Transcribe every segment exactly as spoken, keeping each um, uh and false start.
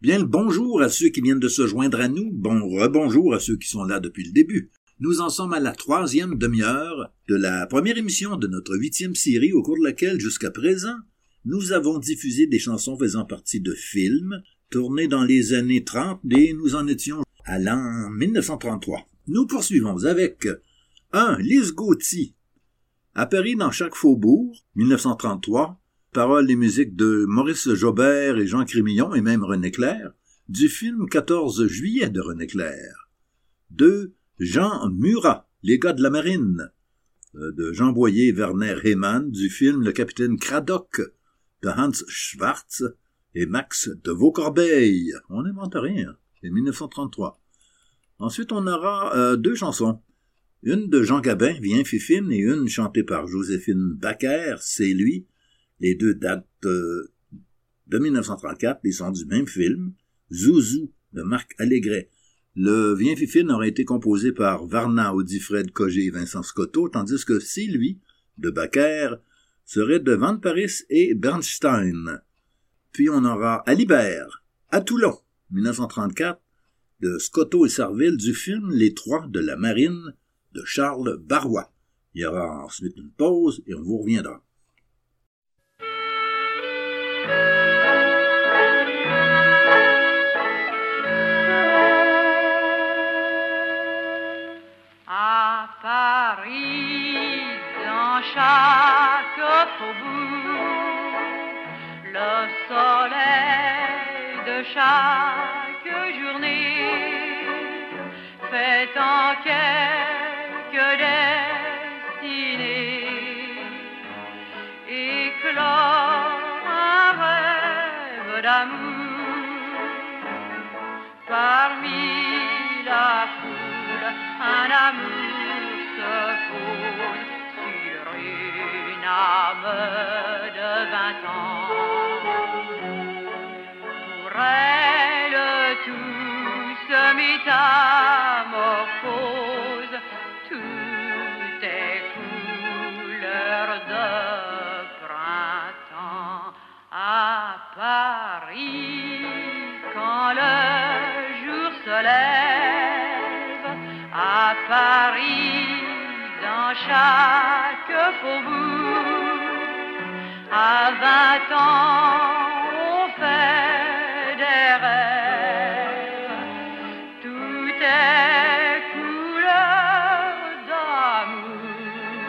Bien le bonjour à ceux qui viennent de se joindre à nous, bon rebonjour à ceux qui sont là depuis le début. Nous en sommes à la troisième demi-heure de la première émission de notre huitième série au cours de laquelle, jusqu'à présent, nous avons diffusé des chansons faisant partie de films tournés dans les années trente et nous en étions à l'an mille neuf cent trente-trois. Nous poursuivons avec un Lise Gauthier, apparu dans chaque faubourg, mille neuf cent trente-trois, paroles et musiques de Maurice Jobert et Jean Crémillon et même René Clair, du film quatorze juillet de René Clair. deux Jean Murat, Les gars de la marine, de Jean Boyer et Werner Heymann, du film Le capitaine Cradock, de Hans Schwartz et Max de Vaucorbeil. On n'invente rien, c'est mille neuf cent trente-trois. Ensuite, on aura euh, deux chansons. Une de Jean Gabin, Viens Fifine, et une chantée par Joséphine Baker, C'est lui. Les deux datent euh, de mille neuf cent trente-quatre, ils sont du même film, Zouzou, de Marc Allégret. Le Viens Fifine aurait été composé par Varna, Audifred, Cogé et Vincent Scotto, tandis que C'est lui, de Baker, serait de Van Paris et Bernstein. Puis on aura Alibert, à Toulon, mille neuf cent trente-quatre, de Scotto et Sarville, du film Les Trois de la Marine, de Charles Barrois. Il y aura ensuite une pause et on vous reviendra. À Paris, dans chaque faubourg, le soleil de chaque journée fait en quelques destinées éclore un rêve d'amour parmi la foule. Un amour se pose sur une âme de vingt ans. Pour elle, tout se métamorphose, tout est couleur de printemps. À Paris, quand le jour se lève, à Paris, dans chaque faubourg, à vingt ans, on fait des rêves. Tout est couleur d'amour.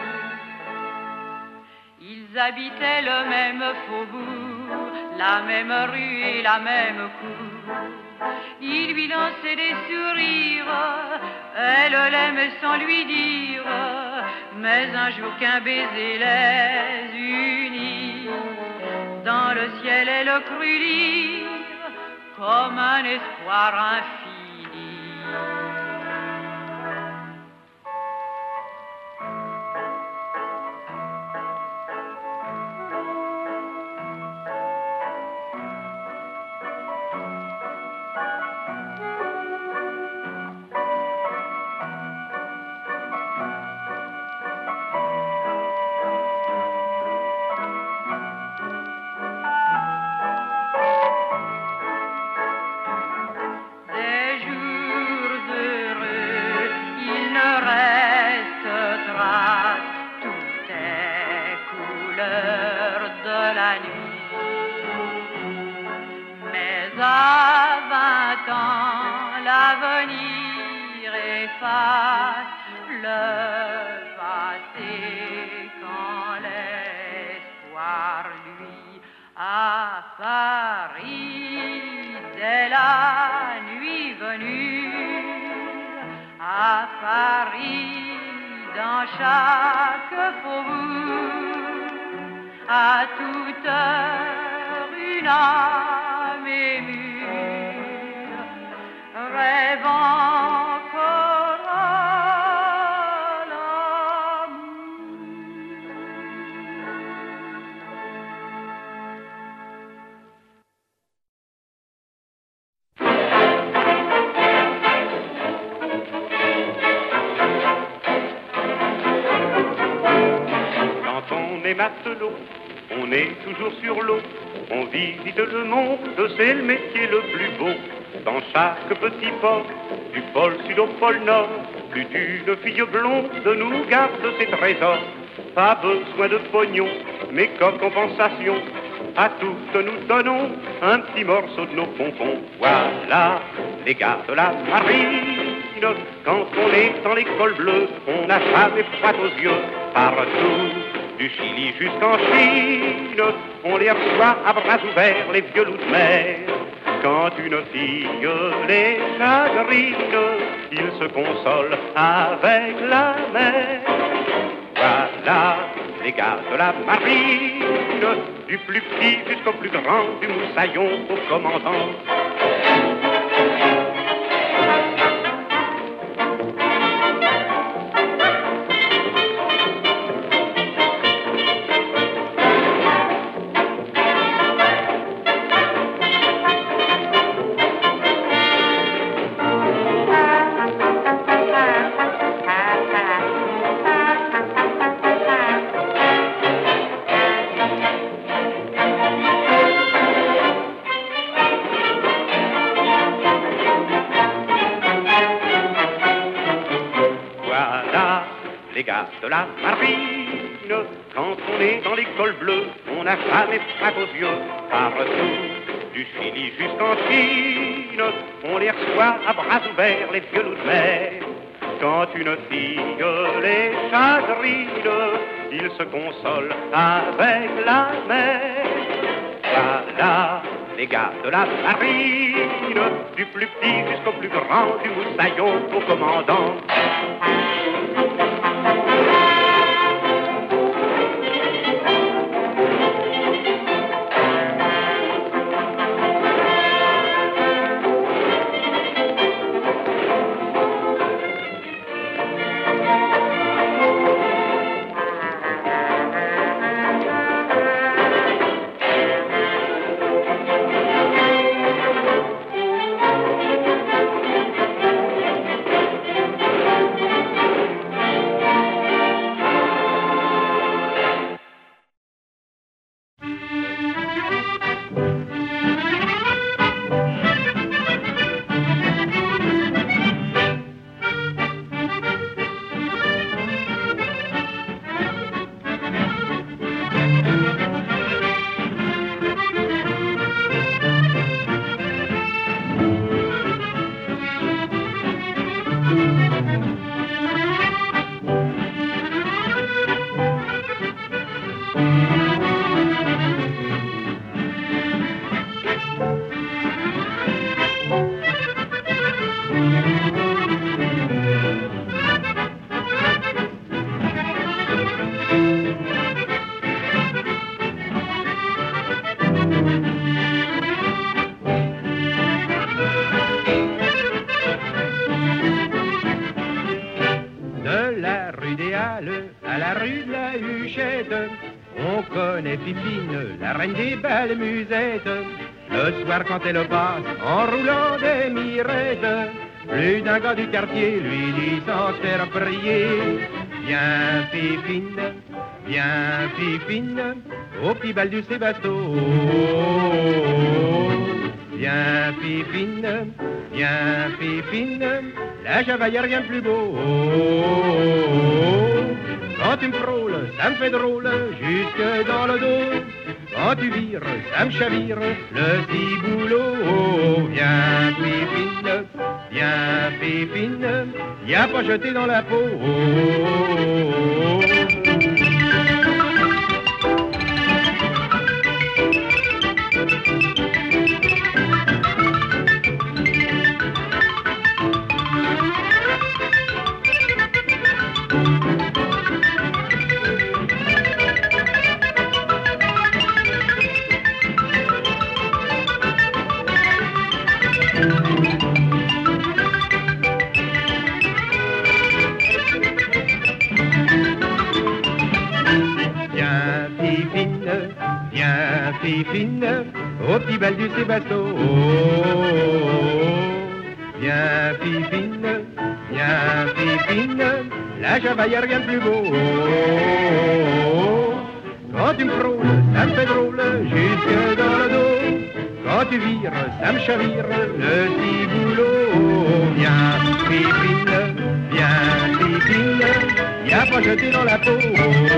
Ils habitaient le même faubourg, la même rue et la même cour. Il lui lançait des sourires, elle l'aimait sans lui dire. Mais un jour qu'un baiser les unit, dans le ciel elle crut lire comme un espoir infini. L'avenir efface le passé quand l'espoir, lui, à Paris, dès la nuit venue, à Paris, dans chaque faubourg, à toute heure une âme émue rêve encore à l'amour. Quand on est matelot, on on est toujours sur l'eau. On visite le monde, c'est le métier le plus beau. Dans chaque petit port, du pôle sud au pôle nord, plus d'une fille blonde nous garde ses trésors. Pas besoin de pognon, mais comme compensation, à toutes nous donnons un petit morceau de nos pompons. Voilà les gars de la marine, quand on est dans l'école bleue, on n'a jamais froid aux yeux. Partout, du Chili jusqu'en Chine, on les reçoit à bras ouverts, les vieux loups de mer. Quand une fille les chagrine, ils se consolent avec la mer. Voilà les gars de la marine, du plus petit jusqu'au plus grand, du moussaillon au commandant. De la marine, quand on est dans l'école bleue, on n'a jamais froid aux yeux. Partout, du Chili jusqu'en Chine, on les reçoit à bras ouverts, les vieux loups de mer. Quand une fille les chagrine, ils se consolent avec la mer. Voilà les gars de la marine, du plus petit jusqu'au plus grand, du moussaillon au commandant. À la rue de la Huchette, on connaît Pipine, la reine des belles musettes. Le soir quand elle passe, en roulant des mirettes, plus d'un gars du quartier lui dit sans se faire prier: viens Pipine, viens Pipine, au petit bal du Sébasto. Viens Pipine, viens Pipine, la Javaille rien de plus beau. Quand tu me frôles, ça me fait drôle, jusque dans le dos. Quand tu vires, ça me chavire, le petit boulot. Viens Pépine, viens Pépine, y'a pas jeté dans la peau. Pépine, au petit bal du Sébasto. Viens Pépine, viens Pépine, la Javaille rien de plus beau. Quand tu me frôles, ça me fait drôle jusque dans le dos. Quand tu vires, ça me chavire le petit boulot. Viens, pipine, viens, pipine, y'a pas jeté dans la peau.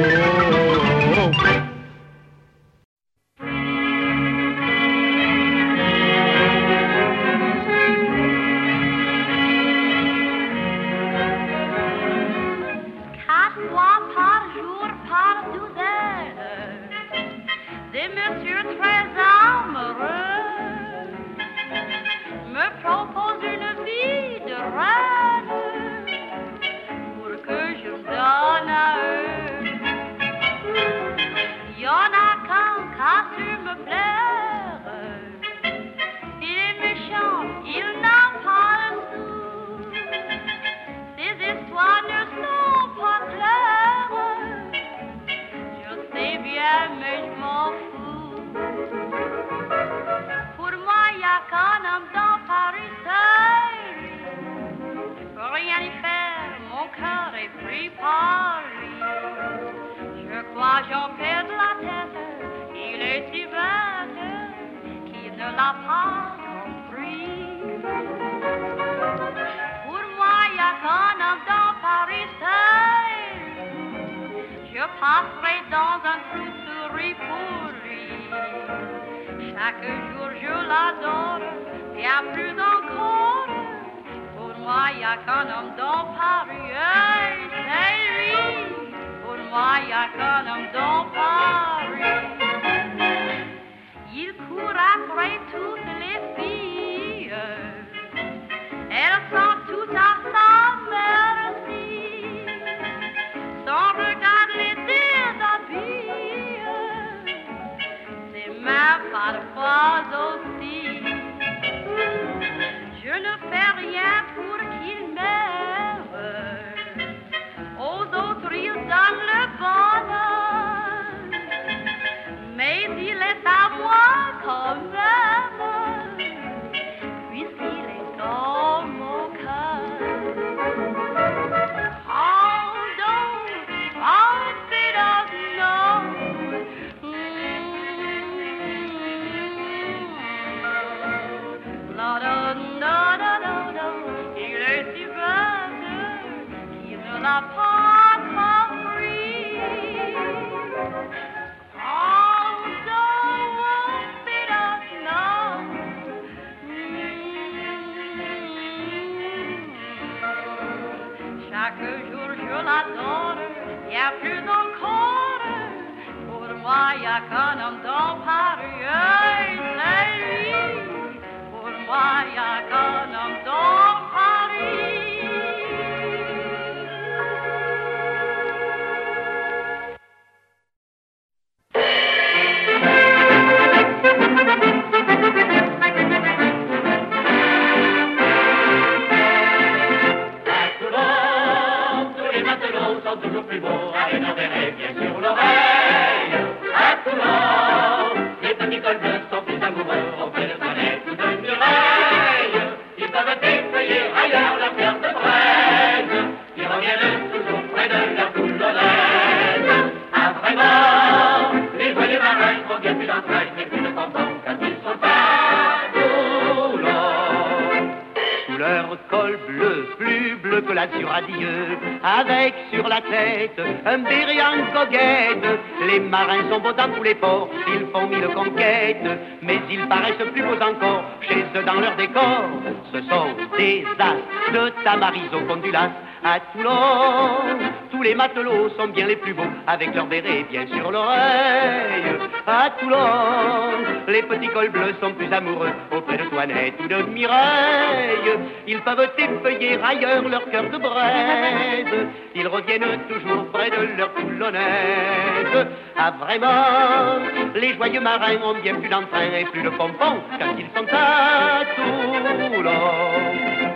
Un béret en goguette, les marins sont beaux dans tous les ports, ils font mille conquêtes, mais ils paraissent plus beaux encore chez eux dans leur décor. Ce sont des as de Tamarisse au fond du lac. À Toulon, tous les matelots sont bien les plus beaux, avec leur béret bien sur l'oreille. À Toulon, les petits cols bleus sont plus amoureux auprès de Toinette ou de Mireille. Ils peuvent effeuiller ailleurs leur cœur de braise, ils reviennent toujours près de leur Toulonnaise. Ah vraiment, les joyeux marins ont bien plus d'entrain et plus de pompons quand ils sont à Toulon.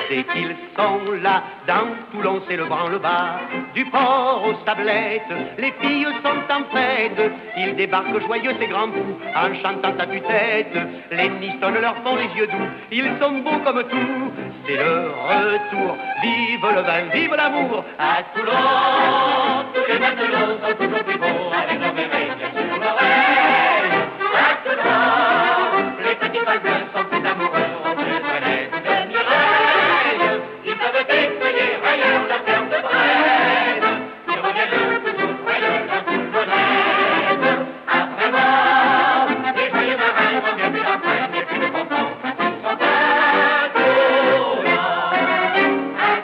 Dès qu'ils sont là, dans Toulon, c'est le branle-bas. Du port aux tablettes, les filles sont en fête. Ils débarquent joyeux, ces grands fous, en chantant à tue-tête. Les nissonnes leur font les yeux doux, ils sont beaux comme tout. C'est le retour, vive le vin, vive l'amour. À Toulon, tous les matelots sont toujours plus beaux, avec leurs médailles sur l'oreille. À Toulon, les petits pales bleus sont plus amoureux, on se connaît de Mireille. Ils peuvent essayer ailleurs la ferme de Brenne. Ils reviennent toujours joyeux dans tout le rêve. Après moi, les joyeux marins vont bien plus la prenne, et puis le confort, ils sont à Toulon. À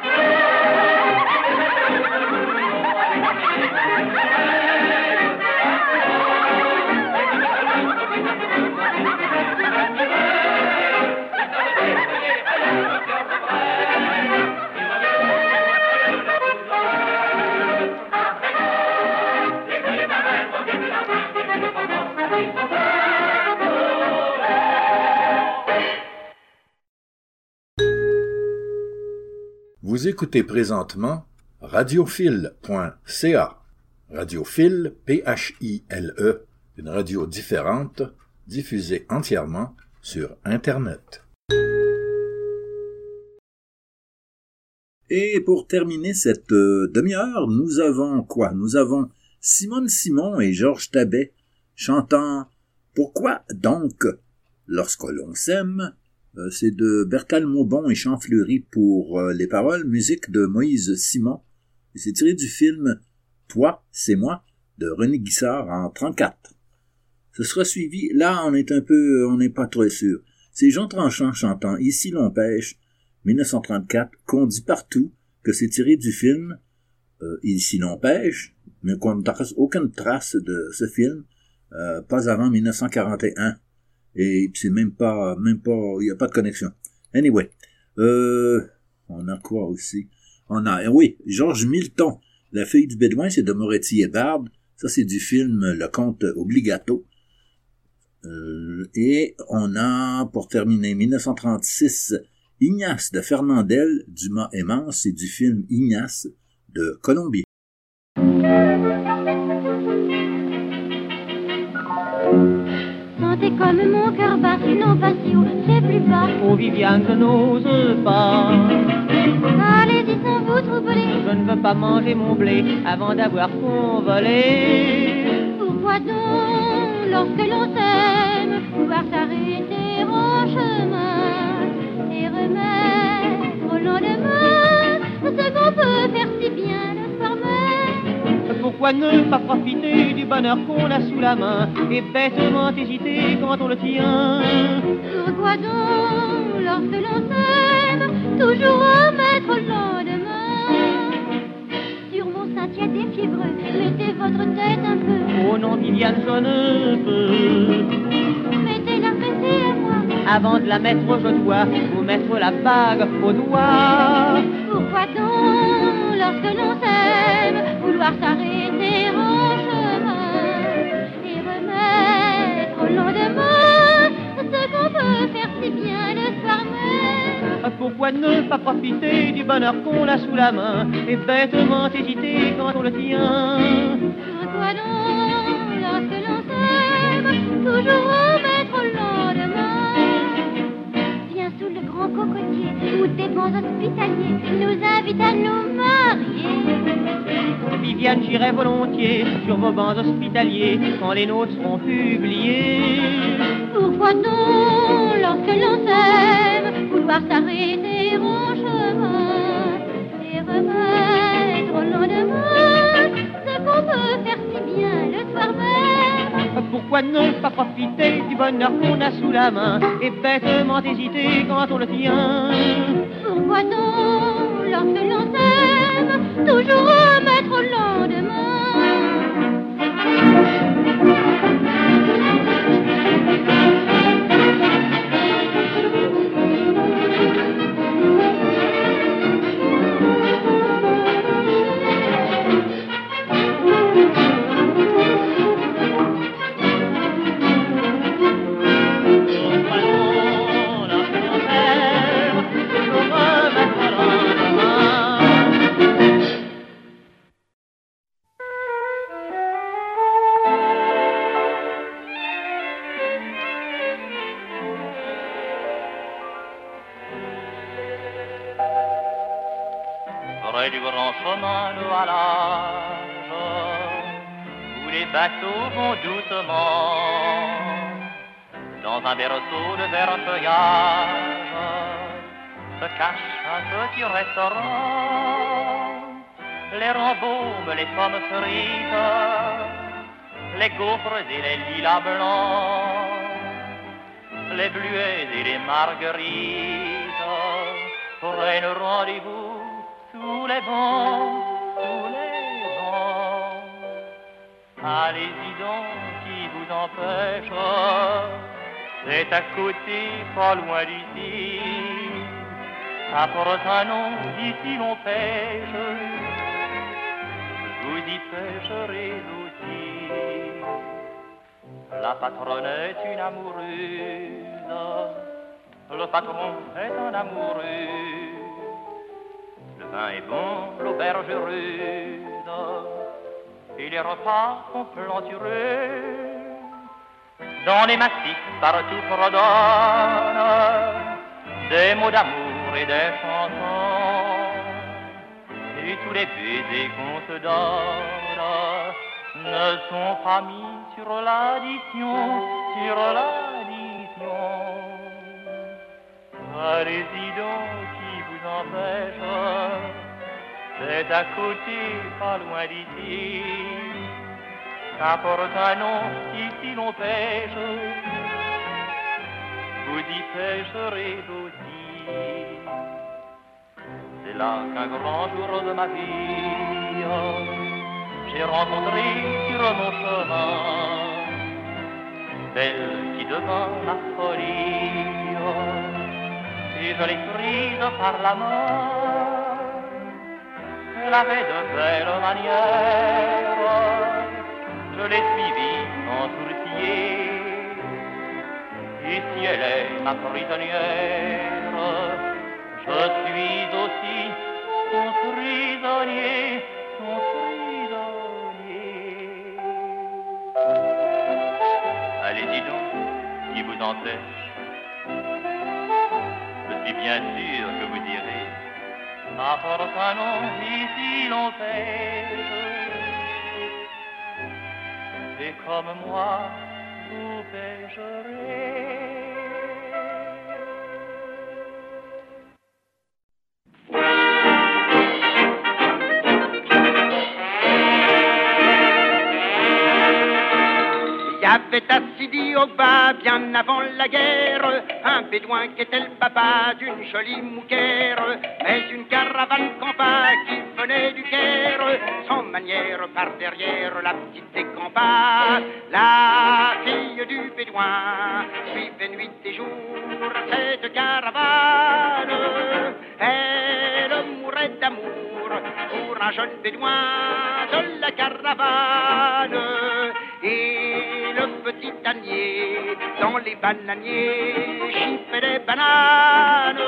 Vous écoutez présentement radiophile point c a. Radiophile, P H I L E, une radio différente, diffusée entièrement sur Internet. Et pour terminer cette euh, demi-heure, nous avons quoi? Nous avons Simone Simon et Georges Tabet chantant « Pourquoi donc, lorsque l'on s'aime ?» Euh, c'est de Bertal Maubon et Champfleury pour euh, les paroles, musique de Moïse Simon. Et c'est tiré du film « Toi, c'est moi » de René Guissard en trente-quatre. Ce sera suivi, là on est un peu, on n'est pas très sûr. C'est Jean Tranchant chantant « Ici l'on pêche » dix-neuf cent trente-quatre, qu'on dit partout que c'est tiré du film euh, « Ici l'on pêche », mais qu'on ne trace aucune trace de ce film, euh, pas avant dix-neuf cent quarante et un. Et c'est même pas, même pas, il n'y a pas de connexion. Anyway, euh, on a quoi aussi? On a, oui, Georges Milton, La fille du Bédouin, c'est de Moretti et Bard. Ça, c'est du film Le Conte Obligato. Euh, et on a, pour terminer, dix-neuf cent trente-six, Ignace de Fernandel, Dumas et Mans, c'est du film Ignace de Colombier. Sentez comme mon cœur bat sur nos patios, c'est plus bas. Oh Viviane, je n'ose pas. Allez-y sans vous troubler. Je ne veux pas manger mon blé avant d'avoir convolé. Pourquoi donc, lorsque l'on s'aime, pouvoir s'arrêter en chemin et remettre au lendemain ce qu'on peut faire si bien le soir même? Pourquoi ne pas profiter du bonheur qu'on a sous la main et bêtement hésiter quand on le tient? Pourquoi donc, lorsque l'on s'aime, toujours remettre au lendemain? Sur mon sein tiède et fiévreux, mettez votre tête un peu. Oh non, Viviane, je ne peux. Mettez-la, pressez-la moi. Avant de la mettre, je dois vous mettre la bague au doigt. Pourquoi donc, lorsque l'on s'aime, vouloir s'arrêter en chemin et remettre au lendemain ce qu'on peut faire si bien le soir même? Pourquoi ne pas profiter du bonheur qu'on a sous la main et bêtement hésiter quand on le tient? Pourquoi donc, lorsque l'on s'aime, toujours remettre au lendemain? Viens sous le grand cocotier où des bancs hospitaliers nous invitent à nous marier. Viviane, j'irai volontiers sur vos bancs hospitaliers quand les nôtres seront publiés. Pourquoi donc, lorsque l'on s'aime, vouloir s'arrêter en chemin et remettre au lendemain ce qu'on peut faire si bien le soir même? Pourquoi ne pas profiter du bonheur qu'on a sous la main et bêtement hésiter quand on le tient? Pourquoi donc, lorsque l'on s'aime, toujours remettre au lendemain? Pourquoi non, lorsque l'on s'aime, toujours remettre près du grand chemin de halage, où les bateaux vont doucement dans un berceau de vert feuillage, se cache un petit restaurant. Les rembaumes, les pommes cerises, les gaufres et les lilas blancs, les bleuets et les marguerites prennent rendez-vous sous les bancs, sous les bancs. Allez-y donc, qui vous empêche, c'est à côté, pas loin d'ici. Ça porte un nom, d'ici l'on pêche, vous y pêcherez aussi. La patronne est une amoureuse, le patron est un amoureux. Le vin est bon, l'auberge rude, et les repas sont plantureux. Dans les massifs partout fredonnent des mots d'amour et des chansons, et tous les baisers qu'on se donne ne sont pas mis sur l'addition, sur l'addition. Allez-y donc, qui vous empêche, c'est à côté, pas loin d'ici. Ça porte un nom, ici l'on pêche, vous y pêcherez aussi. C'est là qu'un grand jour de ma vie, j'ai rencontré sur mon chemin celle qui devint ma folie, et je l'ai prise par la main. Elle avait de belles manières, je l'ai suivie sans sourciller, et si elle est ma prisonnière, je suis aussi son prisonnier, son prisonnier. Allez-y donc, qui vous empêche, je suis bien sûr que vous direz, apporte un nom, ici l'on pêche. Et comme moi, vous pêcherez. Il y avait à Sidi Oba, bien avant la guerre, un bédouin qui était le papa d'une jolie mouquère, mais une caravane campa qui venait du Caire, sans manière par derrière la petite décampa. La fille du bédouin suivait nuit et jour cette caravane, elle mourait d'amour pour un jeune bédouin de la caravane. Et le petit ânier dans les bananiers chiffait des bananes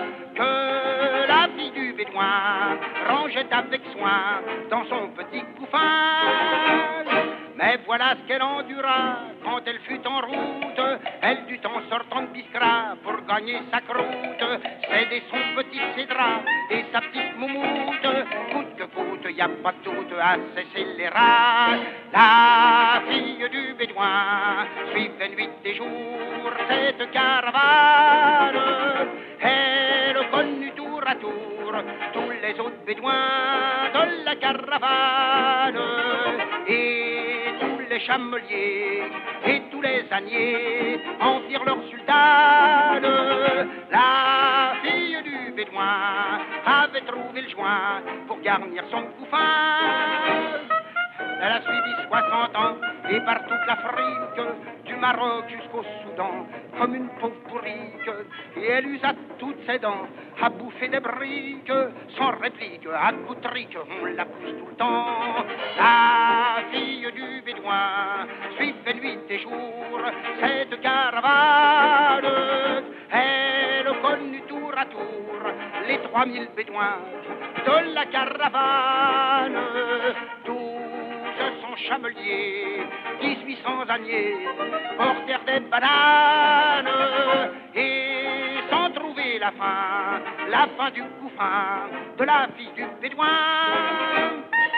que la fille du bédouin rangeait avec soin dans son petit couffin. Mais voilà ce qu'elle endura quand elle fut en route. Elle dut en sortant de Biskra pour gagner sa croûte céder son petit cédra et sa petite moumoute. Coûte que coûte, y a pas toute à cesser les rats. La fille du bédouin suivait nuit et jour cette caravane. Elle connut tour à tour tous les autres bédouins de la caravane. Et tous les chameliers et tous les âniers en firent leur sultane. La fille du bédouin avait trouvé le joint pour garnir son couffin. Elle a suivi soixante ans et par toute l'Afrique, du Maroc jusqu'au Soudan, comme une pauvre bourrique. Et elle usa toutes ses dents à bouffer des briques, sans réplique, à coups de trique, on la pousse tout le temps. La fille du bédouin suivait nuit et jour cette caravane. Elle connut tour à tour les trois mille bédouins de la caravane. Son chamelier, dix-huit cents âniers portèrent des bananes et sans trouver la faim, la fin du couffin de la fille du bédouin.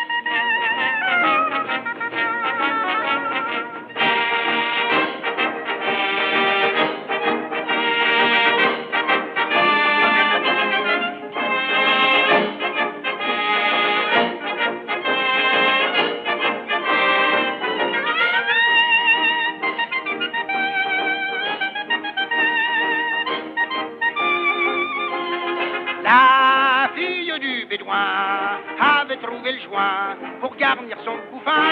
La fille du bédouin avait trouvé le joint pour garnir son couffin.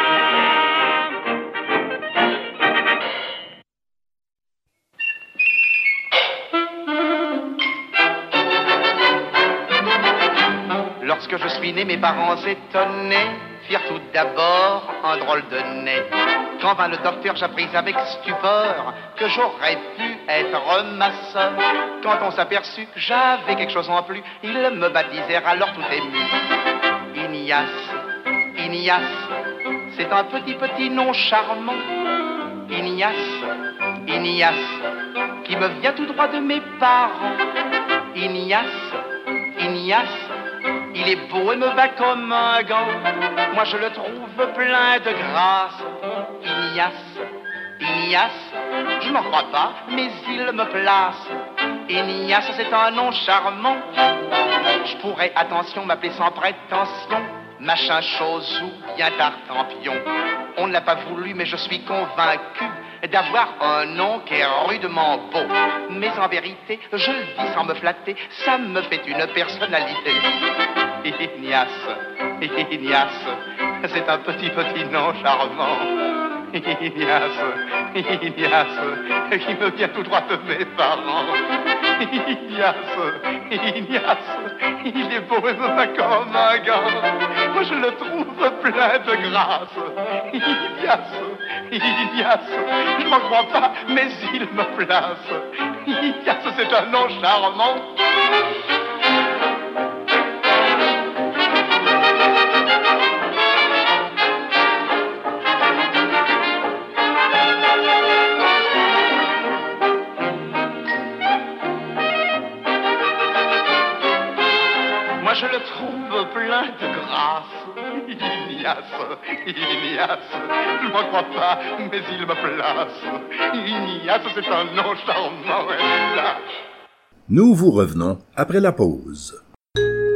Lorsque je suis né, mes parents étonnés firent tout d'abord un drôle de nez. Quand vint le docteur, j'appris avec stupeur que j'aurais pu être maçon. Quand on s'aperçut que j'avais quelque chose en plus, ils me baptisèrent alors tout ému. Ignace, Ignace, c'est un petit petit nom charmant. Ignace, Ignace, qui me vient tout droit de mes parents. Ignace, Ignace, il est beau et me va comme un gant. Moi je le trouve plein de grâce. Ignace, Ignace, je n'en crois pas, mais il me place. Ignace, c'est un nom charmant. Je pourrais, attention, m'appeler sans prétention machin chose ou bien tartampion. On ne l'a pas voulu, mais je suis convaincu d'avoir un nom qui est rudement beau. Mais en vérité, je le dis sans me flatter, ça me fait une personnalité. Ignace, Ignace, c'est un petit petit nom charmant. Ignace, Ignace, qui me vient tout droit de mes parents. Ignace, Ignace, il est beau et me va comme un gant. Moi je le trouve plein de grâce. Ignace, Ignace, je m'en crois pas, mais il me place. Ignace, c'est un nom charmant. Je le trouve plein de grâce. Ignace, Ignace, je m'en crois pas, mais il me place. Ignace, c'est un nom charmant. Nous vous revenons après la pause.